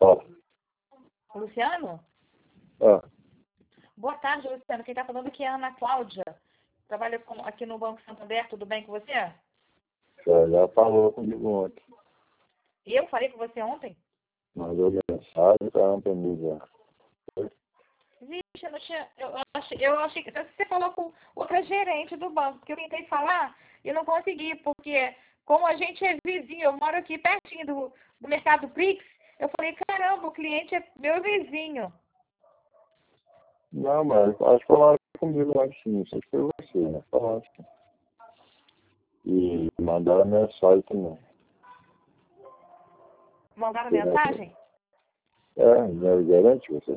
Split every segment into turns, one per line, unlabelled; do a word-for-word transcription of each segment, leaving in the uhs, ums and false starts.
Fala.
Luciano?
Ah,
Boa tarde, Luciano. Quem está falando aqui é a Ana Cláudia. Trabalha com, aqui no Banco Santander. Tudo bem com você?
você já falou comigo ontem.
Eu falei com você ontem?
Mandou mensagem para pra mim já.
Vixe, eu, não tinha, eu, eu achei, eu achei que você falou com outra gerente do banco, porque eu tentei falar e não consegui, porque como a gente é vizinho, eu moro aqui pertinho do, do Mercado Prix, eu falei, caramba, o cliente é meu vizinho.
Não, mas acho que falaram comigo lá sim, não sei se foi você, né? Falaram. E mandaram mensagem também.
Mandaram mensagem?
É, não gerente você?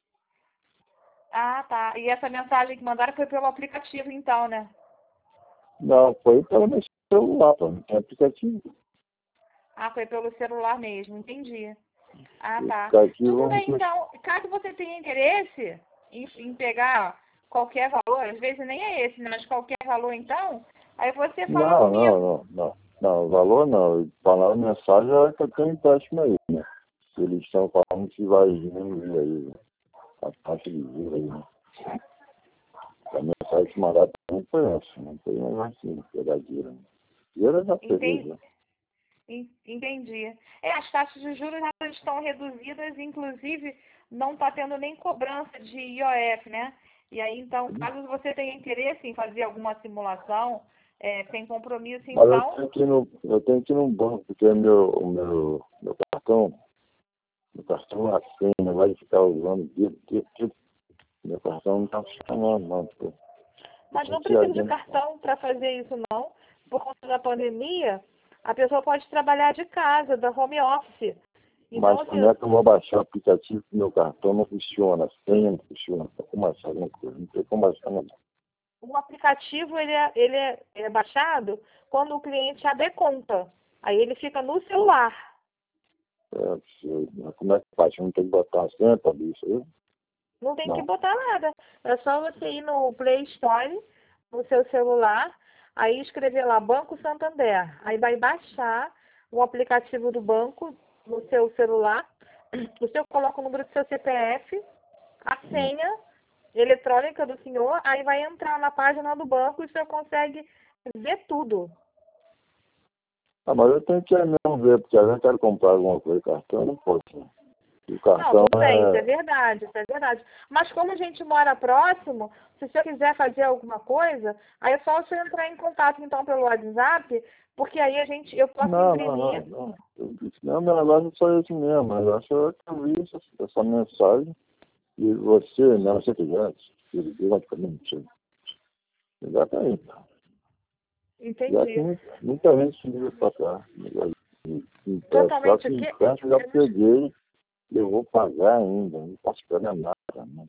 Ah, tá. E essa mensagem que mandaram foi pelo aplicativo, então, né?
Não, foi pelo meu celular, pô, não tem aplicativo.
Ah, foi pelo celular mesmo, entendi. Ah,
O
tá.
aplicativo
Tudo
não
bem,
foi.
então. Caso você tenha interesse em, em pegar qualquer valor, às vezes nem é esse, né? Mas qualquer valor, então, aí você fala
Não, não,
comigo.
não, não. Não, valor não. Falaram mensagem é que eu tenho empréstimo aí, né? Eles estão falando que vai diminuir aí, né? A taxa de juros aí, né? A mensagem que mandaram não foi essa, não foi mais assim, pegadinha. Dinheiro já peguei,
Entendi.
já.
Entendi. É, as taxas de juros elas estão reduzidas, inclusive não está tendo nem cobrança de I O F, né? E aí, então, caso você tenha interesse em fazer alguma simulação, é, sem compromisso,
Mas eu
então,
tenho que ir no, eu tenho que ir no banco, porque meu, o meu, meu cartão, meu cartão a senha vai ficar usando dia, dia, dia. Meu cartão não está funcionando, não, pô.
mas
Tem
não
que ir
precisa de
adiante.
cartão para fazer isso, não. Por conta da pandemia, a pessoa pode trabalhar de casa, da home office. Então,
Mas
assim,
como é que eu vou baixar o aplicativo que meu cartão não funciona? A senha não funciona. Como achar alguma coisa? Não tem como achar nada.
o aplicativo ele é, ele é, é baixado quando o cliente abre conta. Aí ele fica no celular.
É, se- mas como é que faz? Não tem que botar a senha para isso aí?
Não tem que
Não.
botar nada. É só você ir no Play Store, no seu celular, aí escrever lá Banco Santander. Aí vai baixar o aplicativo do banco no seu celular. Você coloca o número do seu C P F, a
Hum.
senha eletrônica do senhor, aí vai entrar na página do banco e o senhor consegue ver tudo.
Ah, mas eu tenho que ir mesmo ver, porque às vezes eu quero comprar alguma coisa, cartão não pode. Né? E o
Não,
cartão
tudo bem, isso é
é.
verdade, isso é verdade. Mas como a gente mora próximo, se o senhor quiser fazer alguma coisa, aí é só o senhor entrar em contato então pelo WhatsApp, porque aí a gente, eu posso
Não, não,
imprimir.
não, não. Eu disse, não, meu negócio não foi esse mesmo, mas eu acho que eu vi essa, essa mensagem e você, não, você quiser, ele liga para mim, exatamente. Já
Entendi.
tem muita, muita gente que liga para cá. Empréstimo, só
Totalmente
que
o quê?
empréstimo eu já peguei e eu vou pagar ainda, não posso pegar nada. Né?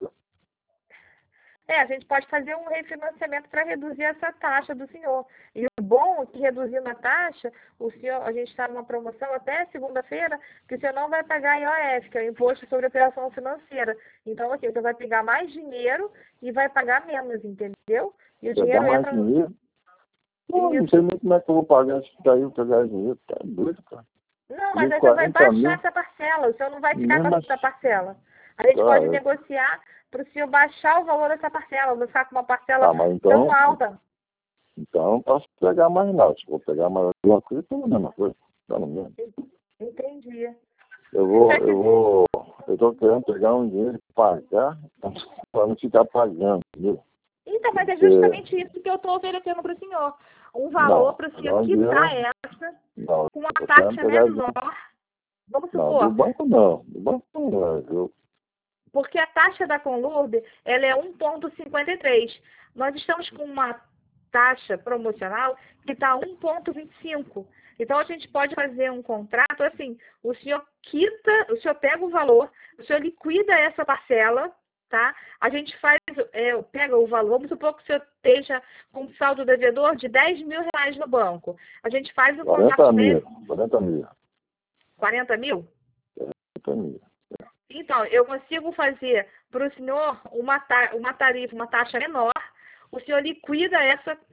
É, a gente pode fazer um refinanciamento para reduzir essa taxa do senhor. E o bom é que reduzindo a taxa, o senhor, a gente está numa promoção até segunda-feira, que o senhor não vai pagar I O F, que é o Imposto sobre Operação Financeira. Então, assim, você vai pegar mais dinheiro e vai pagar menos, entendeu? E o
Pegar
dinheiro
mais
entra no...
dinheiro. Pô, não sei
Isso.
muito como é que eu vou pagar isso daí, eu pegar dinheiro, tá doido, cara.
Não, mas
E
aí você vai
quarenta
baixar
mil,
essa parcela, o senhor não vai ficar com
mesmo
essa
assim,
parcela. A gente
tá,
pode
eu-
negociar para o senhor baixar o valor dessa parcela, não ficar com uma parcela
tá, mas
tão
então,
alta.
então eu não posso pegar mais nada. Se eu vou pegar mais alguma coisa, então é a mesma coisa. Tá no mesmo.
Entendi.
Eu
Se
vou,
você
eu
quiser.
vou, eu tô querendo pegar um dinheiro e pagar para não ficar pagando, entendeu?
Então, mas é
Porque,
justamente isso que eu estou oferecendo para o senhor. Um valor
não,
para o senhor
pegar um
quitar
dinheiro,
essa
não,
com uma
eu tô querendo
taxa
pegar dinheiro.
menor. Vamos
Não, do
supor,
banco não, do banco não, eu,
porque a taxa da Conlurb ela é um vírgula cinquenta e três. Nós estamos com uma taxa promocional que está um vírgula vinte e cinco. Então a gente pode fazer um contrato assim, o senhor quita, o senhor pega o valor, o senhor liquida essa parcela, tá? A gente faz, é, pega o valor, vamos supor que o senhor esteja com um saldo devedor de dez mil reais no banco. A gente faz o
quarenta mil,
convertimento,
quarenta mil,
quarenta mil?
quarenta mil.
Então, eu consigo fazer para o senhor uma, ta uma tarifa, uma taxa menor, o senhor liquida essa,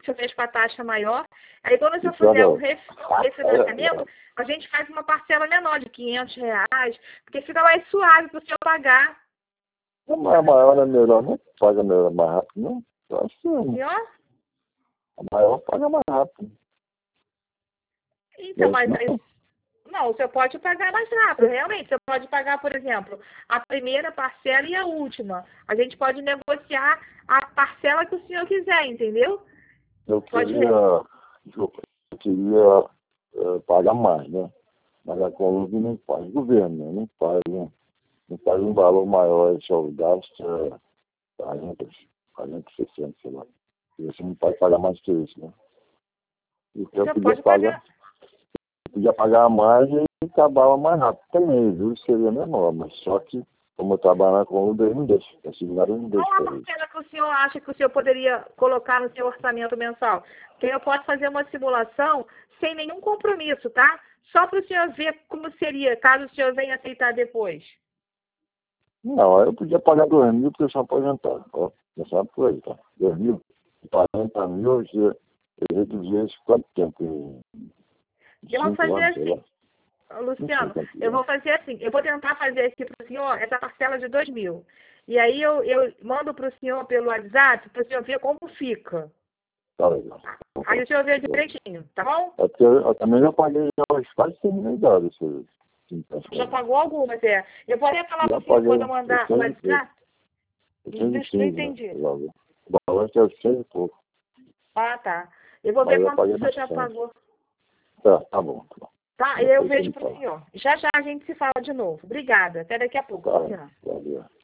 você fez com a taxa maior. Aí quando você
Isso,
fizer
olha,
o ref- refinanciamento, a gente faz uma parcela menor de quinhentos reais, porque fica mais suave para o senhor pagar.
Como é maior é melhor, não paga melhor, mais rápido, não? Eu acho que não.
Entendeu?
A maior paga mais rápido.
Então, mas
Não,
aí, não, você pode pagar mais rápido, realmente. Você pode pagar, por exemplo, a primeira parcela e a última. A gente pode negociar a parcela que o senhor quiser, entendeu?
eu
Pode
queria, eu queria eh, pagar mais, né? Mas a Colômbia não faz governo, né? Não faz, um, não faz um valor maior, só gasta quarenta, quarenta, sessenta, sei lá. E você não pode pagar mais que isso, né? Então eu
Você
podia
pode
pagar,
pagar.
podia pagar mais e acabava mais rápido também, viu? Seria menor, mas só que, como eu trabalho na Colômbia, eles não deixam. A segunda não deixa
Qual a
fazer isso.
parcela que o senhor acha que o senhor poderia colocar no seu orçamento mensal? Porque eu posso fazer uma simulação sem nenhum compromisso, tá? Só para o senhor ver como seria, caso o senhor venha aceitar depois.
Não, eu podia pagar dois mil porque eu sou aposentado. Ó, já sabe por aí, tá? Dois mil, quarenta mil, eu reduzia isso quanto tempo? Em
Eu vou
cinco
fazer
anos, sei lá.
assim. Ô, Luciano,
Não sei quanto
eu vou
tempo.
fazer assim, eu vou tentar fazer aqui para o senhor essa parcela de dois mil. E aí eu, eu mando para o senhor pelo WhatsApp para o senhor ver como fica.
Tá legal.
Aí o senhor vê direitinho, tá bom?
É porque eu, eu também já paguei já os quase cem mil idade, esse
Já pagou algumas, é. Eu vou até falar para
Já
o senhor quando
paguei.
eu mandar o
Eu sei
WhatsApp.
de
Não, não
quinze, né?
entendi.
O valor é cem e pouco.
Ah, tá. Eu vou
Mas
ver
eu
quanto o
paguei
senhor já
bastante.
pagou.
Tá, tá bom. Tá bom.
Tá? E eu
Depois você
vejo
me
para o
fala.
senhor. Já já a gente se fala de novo. Obrigada. Até daqui a pouco,
Tá,
Luciano.
valeu.